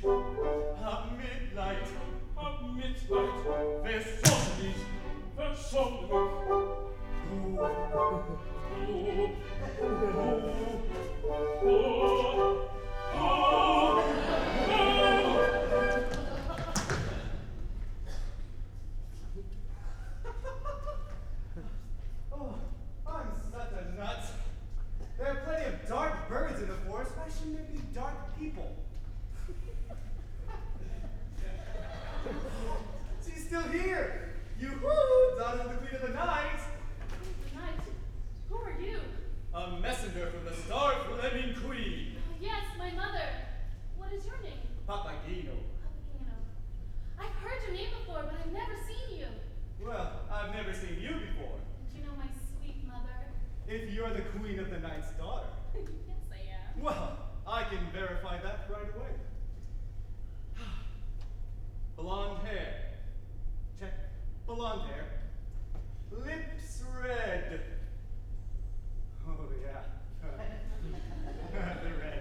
Ab Mitleid, verschont mich. Oh, I'm such a nut. There are plenty of dark birds in the forest. Why shouldn't there be dark people? She's still here. Yoo-hoo, daughter of the Queen of the Night. The night? Who are you? A messenger from the star-flaming Queen. Yes, my mother. What is your name? Papageno. Papageno. I've heard your name before, but I've never seen you. Well, I've never seen you before. Did you know my sweet mother? If you're the Queen of the Night's daughter. Yes, I am. Well, I can verify that right away. Blonde hair. Check. Blonde hair. Lips red. Oh, yeah. The red.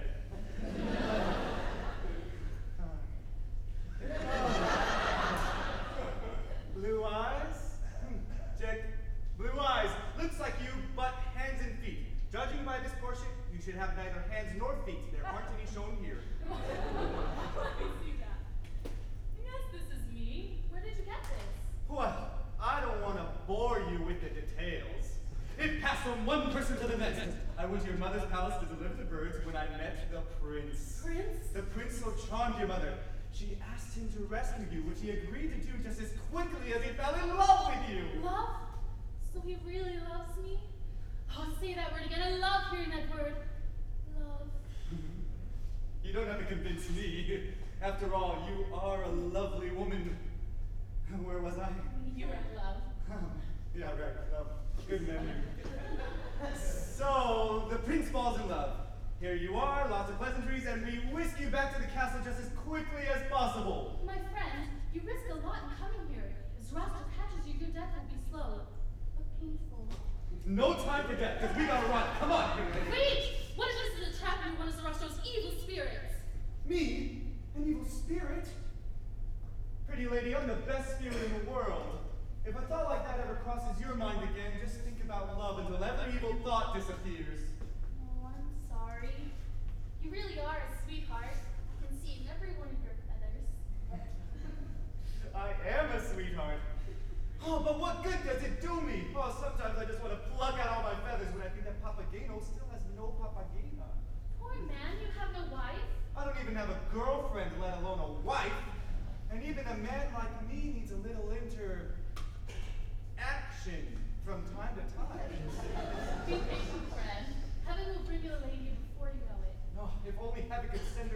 Blue eyes? Check. Blue eyes. Looks like you, but hands and feet. Judging by this portrait, you should have neither hands nor feet. There aren't any shown here. Let me see that. Yes, this is me. Where did you get this? Well, I don't want to bore you with the details. It passed from one person to the next. I went to your mother's palace to deliver the birds when I met the prince. Prince? The prince so charmed your mother. She asked him to rescue you, which he agreed to do just as quickly as he fell in love with you. Love? So he really loves me? Oh, say that word again. I love hearing that word. Love. You don't have to convince me. After all, you are a lovely woman. Where was I? You were in love. Yeah, right. Good memory. So, the prince falls in love. Here you are, lots of pleasantries, and we whisk you back to the castle just as quickly as possible. My friend, you risk a lot in coming here. If Zoroaster catches you, your death will be slow, but painful. No time for death, because we gotta run. Come on. Wait! What if this is a trap for one of Zoroaster's evil spirits? Me? An evil spirit? Pretty lady, I'm the best spirit in the world. If a thought like that ever crosses your mind again, just think about love until every evil thought disappears. Oh, I'm sorry. You really are a sweetheart. I can see in every one of your feathers. I am a sweetheart. Oh, but what good does it do me? Oh, sometimes I just want to pluck out all my feathers when I think that Papageno still has no papagena. Poor man, you have no wife? I don't even have a girlfriend, let alone a wife. And even a man like me needs a little action from time to time. Be patient, friend. Heaven will bring you a lady before you know it. Oh, if only heaven could send her